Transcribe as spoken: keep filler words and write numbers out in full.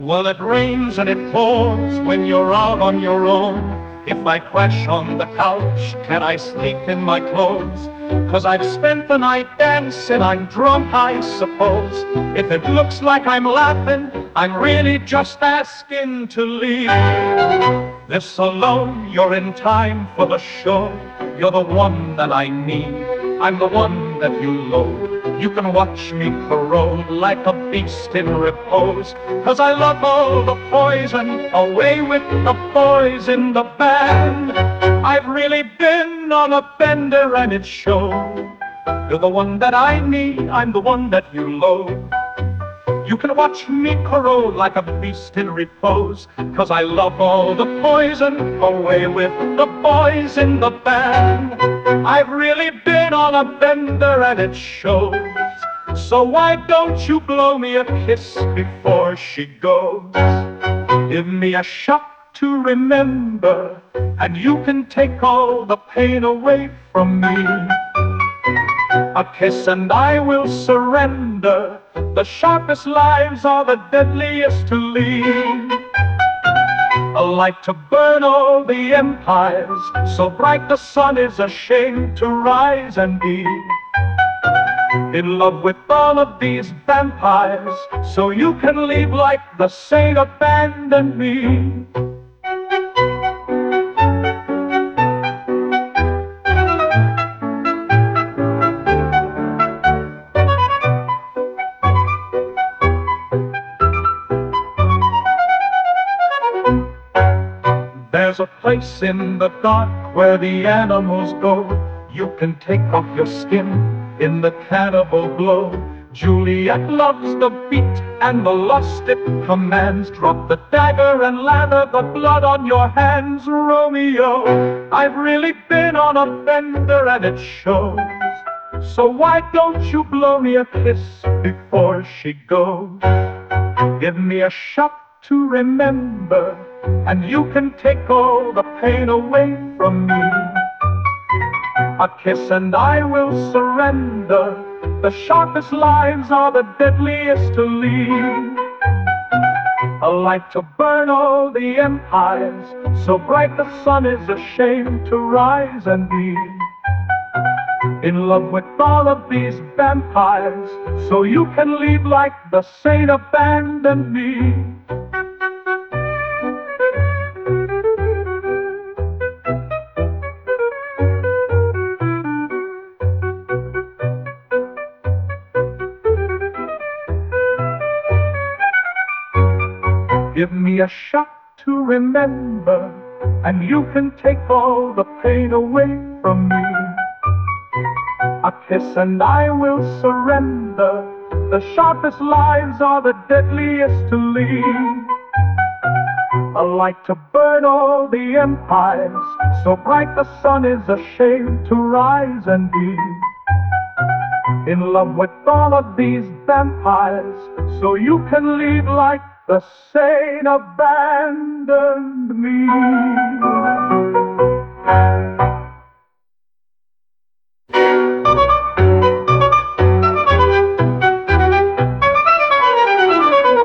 Well, it rains and it pours when you're out on your own. If I crash on the couch, can I sleep in my clothes? 'Cause I've spent the night dancing, I'm drunk, I suppose. If it looks like I'm laughing, I'm really just asking to leave. This alone, you're in time for the show. You're the one that I need, I'm the one that you loathe. You can watch me corrode like a beast in repose, 'cause I love all the poison, away with the boys in the band. I've really been on a bender and it shows. You're the one that I need, I'm the one that you loathe. You can watch me corrode like a beast in repose, 'cause I love all the poison, away with the boys in the band. I've really been on a bender and it shows. So why don't you blow me a kiss before she goes? Give me a shot to remember, and you can take all the pain away from me. A kiss and I will surrender. The sharpest lives are the deadliest to lead. A light to burn all the empires, so bright the sun is ashamed to rise and be. In love with all of these vampires, so you can leave like the saint abandoned me. There's a place in the dark where the animals go. You can take off your skin in the cannibal glow. Juliet loves the beat and the lust it commands. Drop the dagger and lather the blood on your hands, Romeo. I've really been on a bender and it shows. So why don't you blow me a kiss before she goes? Give me a shot to remember, and you can take all the pain away from me. A kiss and I will surrender. The sharpest lives are the deadliest to lead. A light to burn all the empires, so bright the sun is ashamed to rise and be. In love with all of these vampires, so you can leave like the saint abandoned me. Give me a shot to remember, and you can take all the pain away from me. A kiss and I will surrender. The sharpest lives are the deadliest to lead. A light to burn all the empires, so bright the sun is ashamed to rise and be. In love with all of these vampires, so you can leave like the saint abandoned me.